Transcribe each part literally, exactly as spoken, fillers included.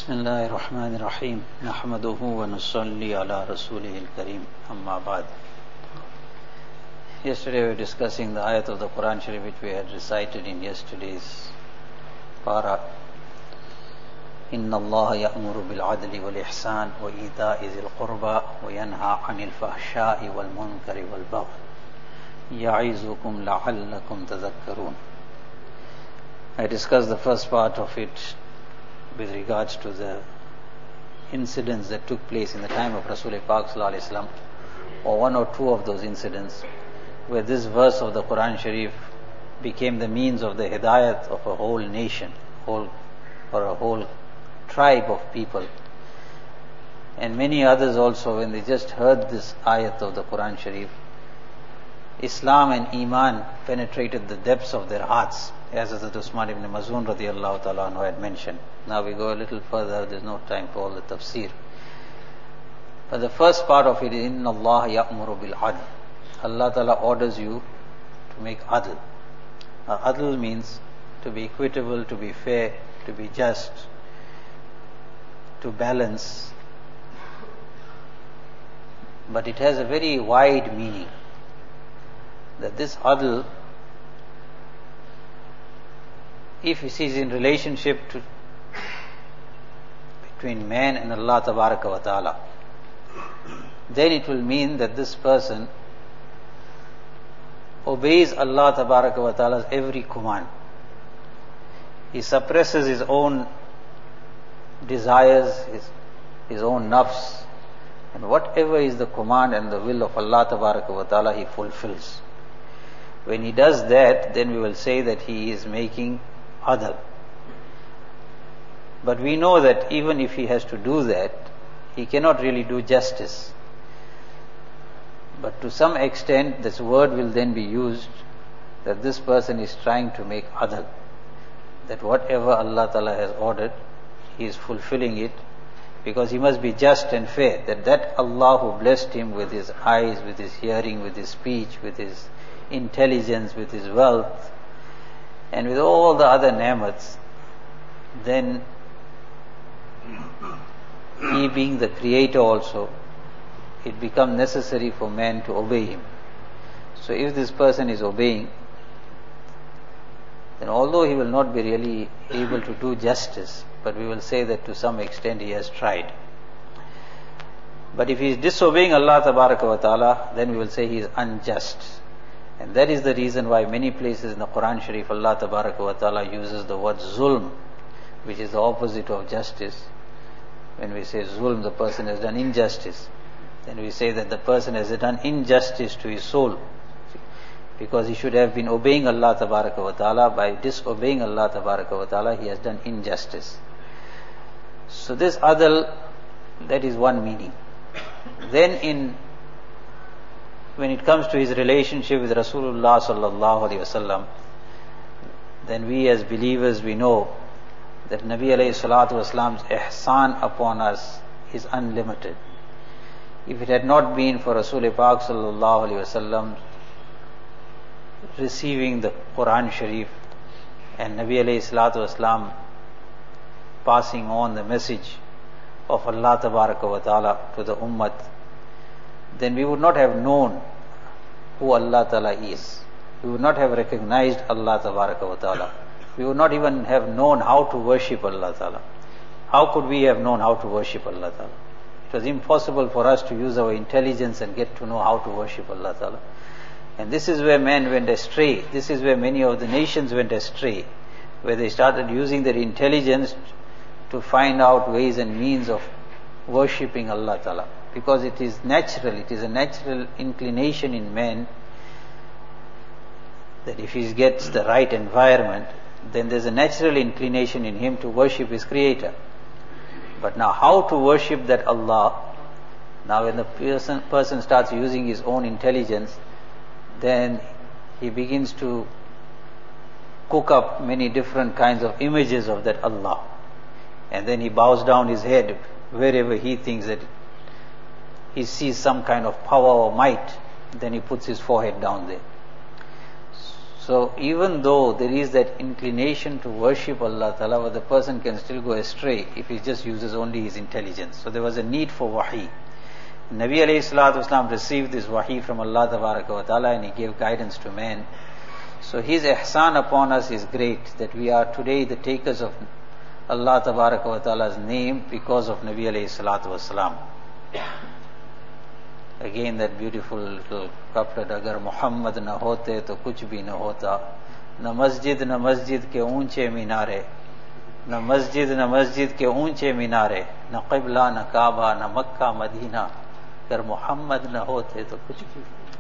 بسم الله الرحمن الرحيم نحمده ونصلي على رسوله الكريم أما بعد. Yesterday we were discussing the ayat of the Quran Sharif which we had recited in yesterday's para. إن الله يأمر بالعدل والإحسان وإيتاء ذي القربى وينهى عن الفحشاء والمنكر والبغي يعظكم لعلكم تذكرون. I discussed the first part of it with regards to the incidents that took place in the time of Rasul Pak Sallallahu Alaihi Wasallam, or one or two of those incidents where this verse of the Quran Sharif became the means of the hidayat of a whole nation, whole or a whole tribe of people. And many others also, when they just heard this ayat of the Quran Sharif, Islam and Iman penetrated the depths of their hearts, as Hazrat Usman ibn Mazun radiallahu ta'ala anhu had mentioned. Now we go a little further, there's no time for all the tafsir. But the first part of it is, Inna Allah ya'muru bil adl. Allah ta'ala orders you to make adl. Now, adl means to be equitable, to be fair, to be just, to balance. But it has a very wide meaning. That this adl, if it is in relationship to between man and Allah Tabaraka wa Ta'ala, then it will mean that this person obeys Allah Tabaraka wa Ta'ala's every command. He suppresses his own desires, his, his own nafs, and whatever is the command and the will of Allah Tabaraka wa Ta'ala, he fulfills. When he does that, then we will say that he is making adl. But we know that even if he has to do that, he cannot really do justice. But to some extent, this word will then be used that this person is trying to make adl. That whatever Allah Ta'ala has ordered, he is fulfilling it, because he must be just and fair. That that Allah who blessed him with his eyes, with his hearing, with his speech, with his intelligence, with his wealth, and with all the other ni'mats, then he being the creator also, it becomes necessary for man to obey him. So if this person is obeying, then although he will not be really able to do justice, but we will say that to some extent he has tried. But if he is disobeying Allah Tabaraka wa Ta'ala, then we will say he is unjust. And that is the reason why many places in the Quran Sharif Allah Tabaraka wa Ta'ala uses the word zulm, which is the opposite of justice. When we say zulm, the person has done injustice. Then we say that the person has done injustice to his soul, because he should have been obeying Allah Tabaraka wa Ta'ala. By disobeying Allah Tabaraka wa Ta'ala, he has done injustice. So this adl, that is one meaning. Then in when it comes to his relationship with Rasulullah sallallahu alaihi wasallam, then we as believers, we know that Nabi alayhi salatu wasalam's ihsan upon us is unlimited. If it had not been for Rasul Pak sallallahu alaihi wasallam receiving the Quran Sharif and Nabi alayhi salatu wasalam passing on the message of Allah Tabaraka wa Ta'ala to the Ummah, then we would not have known who Allah Ta'ala is. We would not have recognized Allah Tabaraka wa Ta'ala. We would not even have known how to worship Allah Ta'ala. How could we have known how to worship Allah Ta'ala? It was impossible for us to use our intelligence and get to know how to worship Allah Ta'ala. And this is where man went astray. This is where many of the nations went astray, where they started using their intelligence to find out ways and means of worshipping Allah Ta'ala. Because it is natural, it is a natural inclination in man that if he gets the right environment, then there's a natural inclination in him to worship his creator. But now how to worship that Allah, now when the person, person starts using his own intelligence, then he begins to cook up many different kinds of images of that Allah. And then he bows down his head wherever he thinks that he sees some kind of power or might, then he puts his forehead down there. So even though there is that inclination to worship Allah Ta'ala, but the person can still go astray if he just uses only his intelligence. So there was a need for wahi. Nabi alayhi salatu wasalam received this wahi from Allah Ta'ala and he gave guidance to man. So his ihsan upon us is great, that we are today the takers of Allah Ta'ala's name because of Nabi alayhi salatu wasalam. Again that beautiful little couplet, agar Muhammad na hote to kuch bhi na hota, na masjid na masjid ke unche minare, na masjid na masjid ke unche minare, na qibla na Kaaba na Makkah Madina, agar Muhammad na hote to kuch bhi.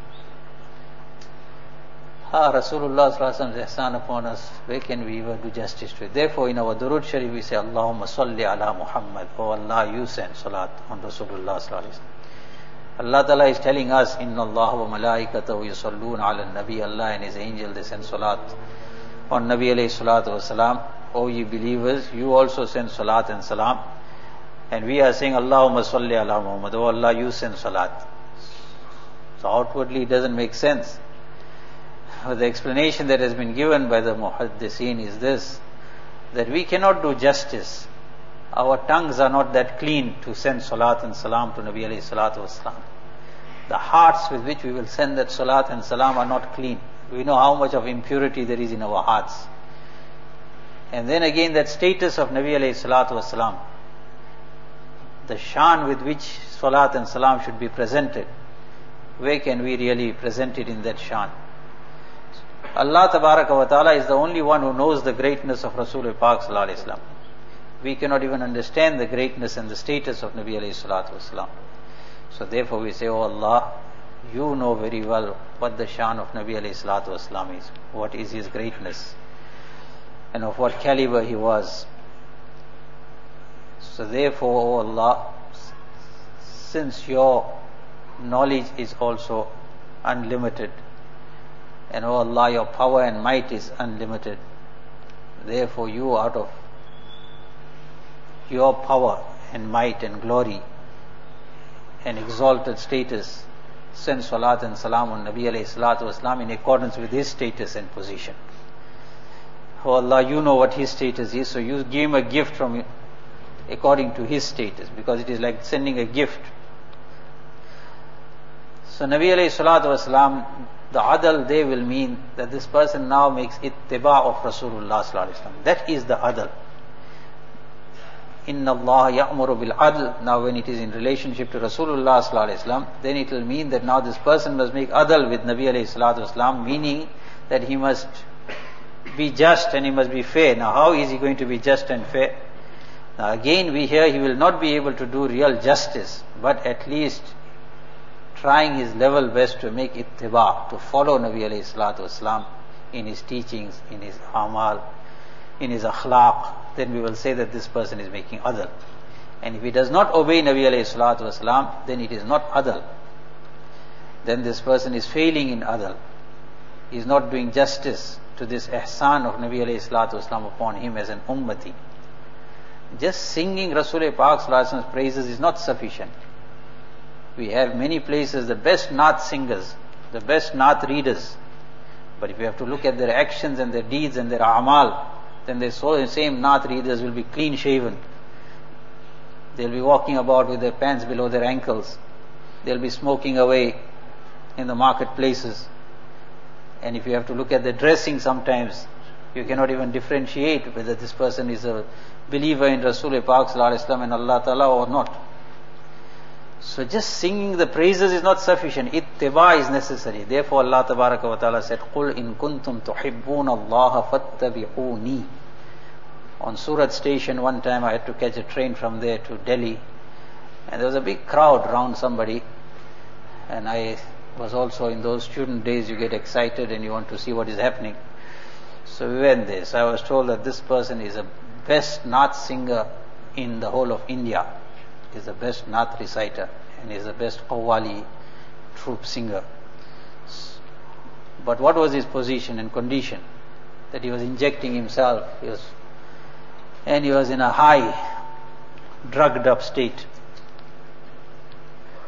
Ah, Rasulullah sallallahu alaihi wasallam's ihsan upon us, where can we ever do justice to it? Therefore, in our Durud Sharif we say, Allahumma salli ala Muhammad. Oh Allah, you send salat on Rasulullah sallallahu alaihi wasallam. Allah Ta'ala is telling us, Inna Allah wa malaikatahu yusalloon ala nabi. Allah and His angel, they send salat on Nabi alayhi salatu wasalam. O ye believers, you also send salat and salam. And we are saying, Allahumma salli ala Muhammad. Oh Allah, you send salat. So outwardly it doesn't make sense. But the explanation that has been given by the muhaddiseen is this, that we cannot do justice. Our tongues are not that clean to send salat and salam to Nabi alayhi salatu wasalam. The hearts with which we will send that salat and salam are not clean. We know how much of impurity there is in our hearts. And then again that status of Nabi alayhi salatu wasalam, the shan with which salat and salam should be presented, where can we really present it in that shan? Allah Tabaraka wa Ta'ala is the only one who knows the greatness of Rasulullah Pak Sallallahu Alaihi Wasallam. We cannot even understand the greatness and the status of Nabi alayhi salatu wasalam. So therefore we say, Oh Allah, you know very well what the shan of Nabi alayhi salatu wasalam is, what is his greatness, and of what caliber he was. So therefore, O Allah, since your knowledge is also unlimited, and O Allah, your power and might is unlimited, therefore you out of your power and might and glory and exalted status send salat and salam on Nabi alayhi salatu wasalam in accordance with his status and position. Oh Allah, you know what his status is, so you give him a gift from according to his status, because it is like sending a gift. So Nabi alayhi salatu wasalam, the adal they will mean that this person now makes ittiba of Rasulullah sallallahu alaihi wasallam. That is the adal. Inna Allah ya'muru bil adl. Now when it is in relationship to Rasulullah sallallahu alaihi wasallam, then it will mean that now this person must make adl with Nabi alayhi salatu wasallam, meaning that he must be just and he must be fair. Now how is he going to be just and fair? Now again we hear he will not be able to do real justice, but at least trying his level best to make ittiba, to follow Nabi alayhi salatu wasallam in his teachings, in his amal, in his akhlaq, then we will say that this person is making adl. And if he does not obey Nabi alayhi salatu wasalam, then it is not adl. Then this person is failing in adl. He is not doing justice to this ihsan of Nabi alayhi salatu wasalam upon him as an ummati. Just singing Rasul Pak sallallahu alaihi wasallam's praises is not sufficient. We have many places the best Naat singers, the best Naat readers. But if you have to look at their actions and their deeds and their amal, then the same Naat readers will be clean shaven. They'll be walking about with their pants below their ankles. They'll be smoking away in the marketplaces. And if you have to look at their dressing sometimes, you cannot even differentiate whether this person is a believer in Rasul Pak Sallallahu Alaihi Wasallam and Allah Ta'ala or not. So just singing the praises is not sufficient. Ittiba is necessary. Therefore Allah Tabaraka wa Ta'ala said, قُلْ إِن كُنْتُمْ تُحِبُّونَ اللَّهَ فَاتَّبِعُونِي. On Surat station one time I had to catch a train from there to Delhi, and there was a big crowd around somebody, and I was also in those student days you get excited and you want to see what is happening. So we went there. So I was told that this person is the best Naat singer in the whole of India. He is the best Naat reciter and he is the best Qawwali troop singer. But what was his position and condition? That he was injecting himself, he was, and he was in a high, drugged up state.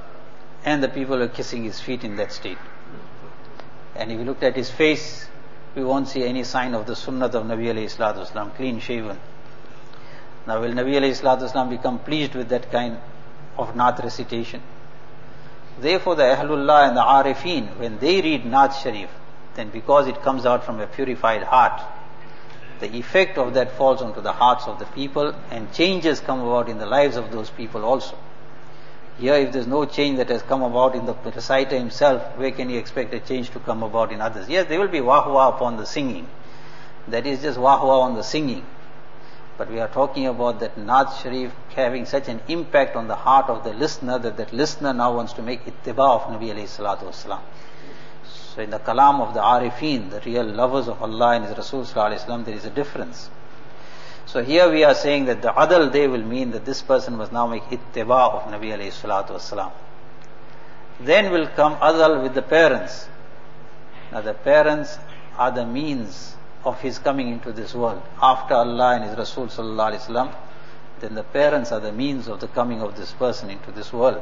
And the people were kissing his feet in that state. And if you looked at his face, we won't see any sign of the sunnat of Nabi alayhi salatu wasalam, clean shaven. Now will Nabi alayhi salatu wasalam become pleased with that kind of Naat recitation? Therefore the Ahlullah and the Arifin, when they read Naat Sharif, then because it comes out from a purified heart, the effect of that falls onto the hearts of the people, and changes come about in the lives of those people also. Here, if there's no change that has come about in the reciter himself, where can you expect a change to come about in others? Yes, there will be wahwa upon the singing. That is just wahwa on the singing. But we are talking about that Naat Sharif having such an impact on the heart of the listener that that listener now wants to make ittiba of Nabi alayhi salatu wasalam. So in the kalam of the Arifin, the real lovers of Allah and His Rasul sallallahu alayhi wasallam, there is a difference. So here we are saying that the adal day will mean that this person must now make ittiba of Nabi alayhi salatu wasalam. Then will come adal with the parents. Now the parents are the means of his coming into this world. After Allah and His Rasul sallallahu alayhi wasallam, then the parents are the means of the coming of this person into this world.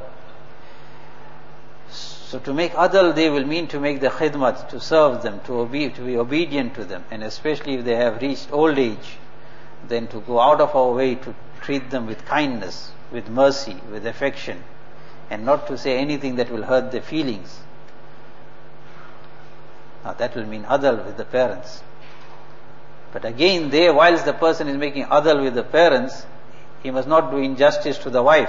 So to make adal day will mean to make the khidmat, to serve them, to, obe- to be obedient to them, and especially if they have reached old age, then to go out of our way to treat them with kindness, with mercy, with affection, and not to say anything that will hurt their feelings. Now that will mean adal with the parents. But again there, whilst the person is making adal with the parents, he must not do injustice to the wife.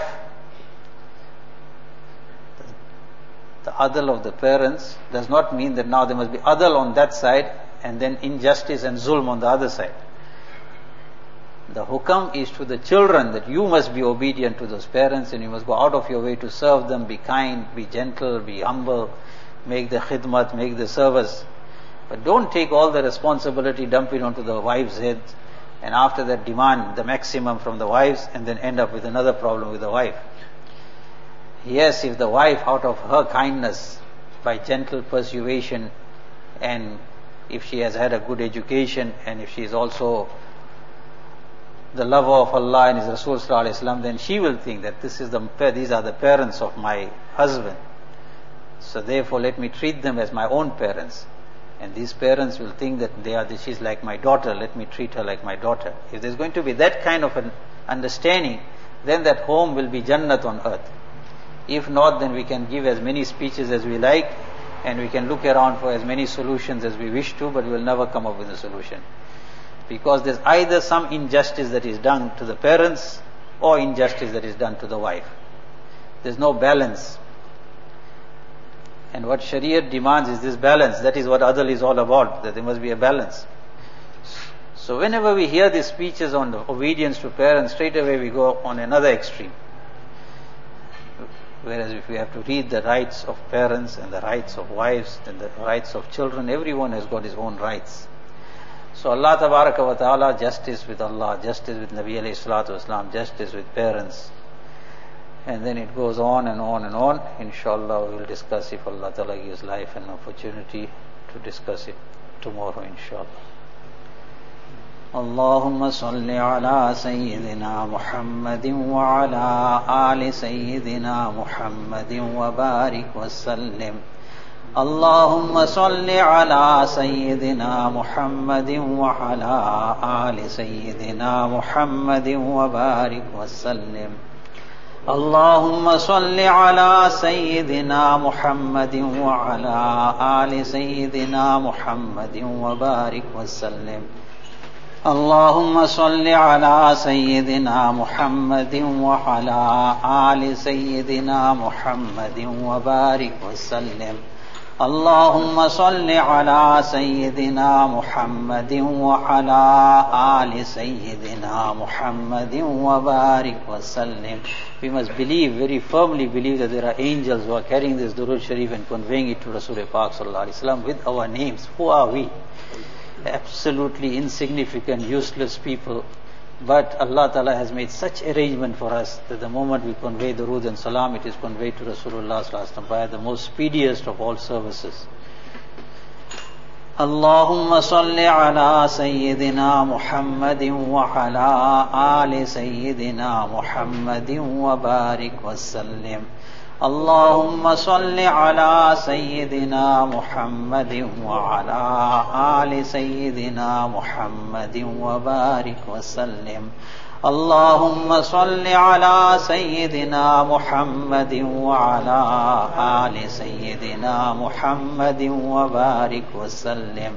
The adal of the parents does not mean that now there must be adal on that side and then injustice and zulm on the other side. The hukam is to the children that you must be obedient to those parents and you must go out of your way to serve them, be kind, be gentle, be humble, make the khidmat, make the service. But don't take all the responsibility, dump it onto the wife's head, and after that demand the maximum from the wives and then end up with another problem with the wife. Yes, if the wife out of her kindness, by gentle persuasion, and if she has had a good education and if she is also the lover of Allah and His Rasul sallallahu alayhi wasallam, then she will think that this is the these are the parents of my husband. So therefore let me treat them as my own parents. And these parents will think that they are she's like my daughter, let me treat her like my daughter. If there's going to be that kind of an understanding, then that home will be Jannat on earth. If not, then we can give as many speeches as we like, and we can look around for as many solutions as we wish to, but we will never come up with a solution. Because there's either some injustice that is done to the parents or injustice that is done to the wife. There's no balance. And what Shariat demands is this balance. That is what adal is all about, that there must be a balance. So whenever we hear these speeches on the obedience to parents, straight away we go on another extreme. Whereas if we have to read the rights of parents and the rights of wives and the rights of children, everyone has got his own rights. So Allah Tabaraka wa Ta'ala, justice with Allah, justice with Nabi alayhi salatu wasalam, justice with parents. And then it goes on and on and on. Inshallah we will discuss, if Allah Ta'ala gives life and opportunity, to discuss it tomorrow inshallah. اللهم صل على سيدنا محمد وعلى آل سيدنا محمد وبارك وسلم. اللهم صل على سيدنا محمد وعلى آل سيدنا محمد وبارك وسلم. اللهم صل على سيدنا محمد وعلى آل سيدنا محمد وبارك وسلم. اللهم صل على سيدنا محمد وعلى آل سيدنا محمد وبارك وسلم. اللهم صل على سيدنا محمد وعلى آل سيدنا محمد وبارك وسلم. We must believe, very firmly believe, that there are angels who are carrying this Durud Sharif and conveying it to Rasulullah Pak sallallahu alaihi wasallam with our names. Who are we? Absolutely insignificant, useless people. But Allah Ta'ala has made such arrangement for us that the moment we convey Durud and Salam, it is conveyed to Rasulullah sallallahu alaihi wasallam by the most speediest of all services. اللهم صل على سيدنا محمد وعلى آل سيدنا محمد وبارك وسلم. اللهم صل على سيدنا محمد وعلى آل سيدنا محمد وبارك وسلم. اللهم صل على سيدنا محمد وعلى آل سيدنا محمد وبارك وسلم.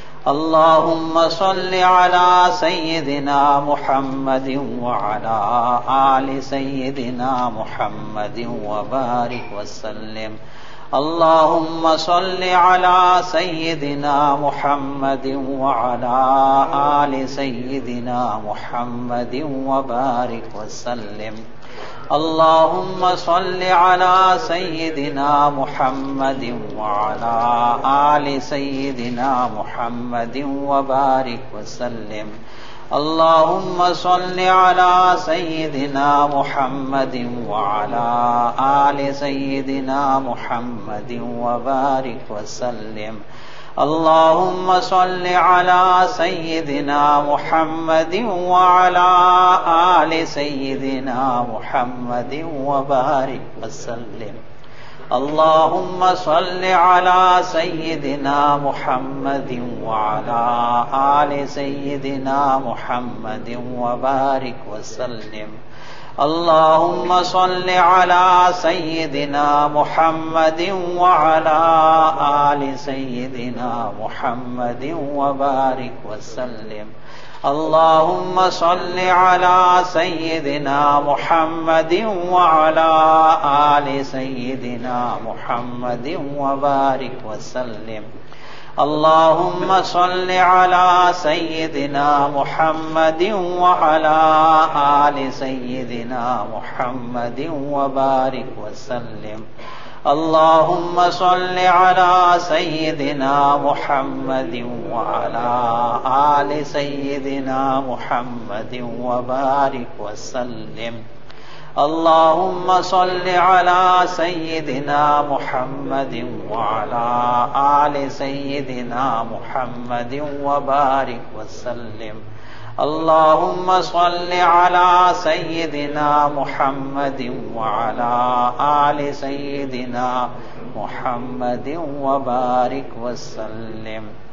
اللهم صل على سيدنا محمد وعلى آل سيدنا محمد وبارك وسلم. اللهم صل على سيدنا محمد وعلى آل سيدنا محمد وبارك وسلم. اللهم صل على سيدنا محمد وعلى آل سيدنا محمد وبارك وسلم. اللهم صل على سيدنا محمد وعلى آل سيدنا محمد وبارك وسلم. اللهم صل على سيدنا محمد وعلى آل سيدنا محمد وبارك وسلم. اللهم صل على سيدنا محمد وعلى آل سيدنا محمد وبارك وسلم. اللهم صل على سيدنا محمد وعلى آل سيدنا محمد وبارك وسلم. اللهم صل على سيدنا محمد وعلى آل سيدنا محمد وبارك وسلم. اللهم صل على سيدنا محمد وعلى آل سيدنا محمد وبارك وسلم. اللهم صل على سيدنا محمد وعلى آل سيدنا محمد وبارك وسلم. اللهم صل على سيدنا محمد وعلى آل سيدنا محمد وبارك وسلم. اللهم صل على سيدنا محمد وعلى آل سيدنا محمد وبارك وسلم.